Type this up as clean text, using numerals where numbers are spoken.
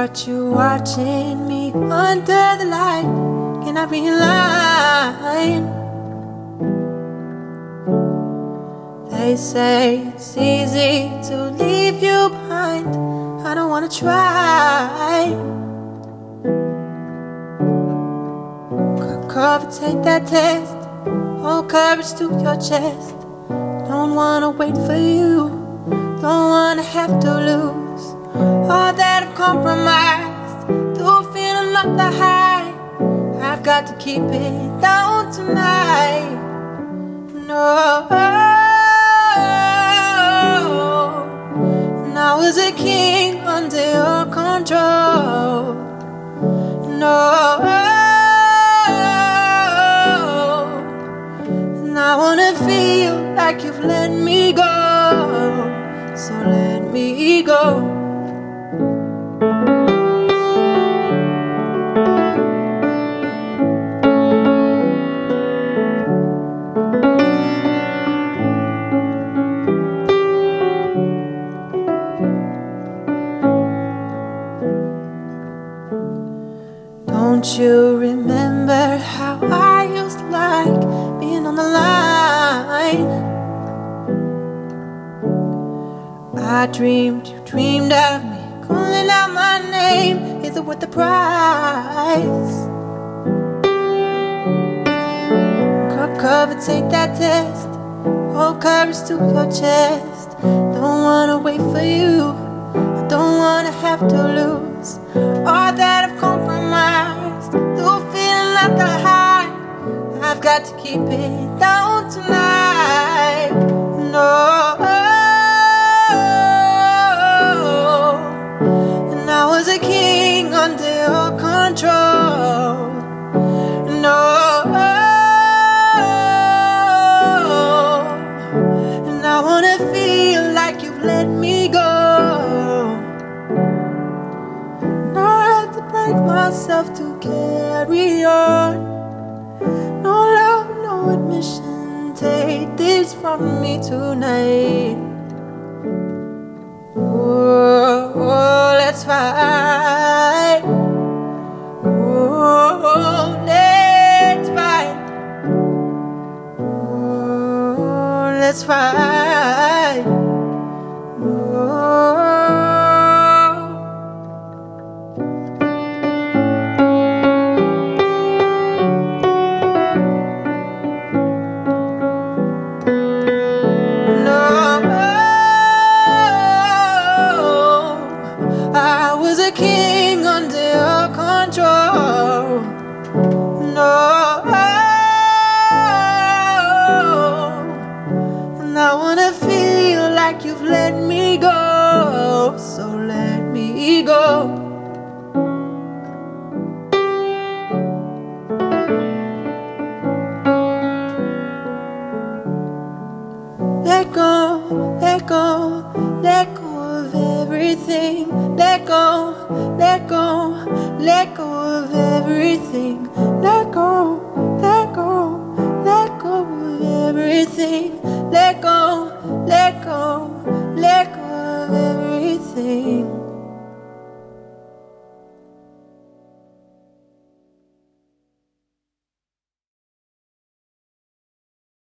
Got you watching me under the light. Can I be in line? They say it's easy to leave you behind. I don't wanna try. Cover, take that test. Hold courage to your chest. Don't wanna wait for you. Don't wanna have to lose all that I've compromised. Through feeling up the high, I've got to keep it down tonight. No, and I was a king under your control. No, and I wanna feel like you've let me go. So let me go. Don't you remember how I used to like being on the line? I dreamed, you dreamed of me, calling out my name. Is it worth the price? Cover, take that test. Hold courage to your chest. Don't wanna wait for you. I don't wanna have to lose all that I've compromised. Through feeling like the high, I've got to keep it down tonight. No, and I was a king under your control. No, and I wanna feel like you've let me go. Myself to carry on. No love, no admission. Take this from me tonight. Oh, let's fight. Oh, let's fight. Oh, let's fight. Oh. I was a king under your control. No, and I wanna feel like you've let me go. So let me go. Let go, let go, let go of everything. Let go, let go, let go of everything.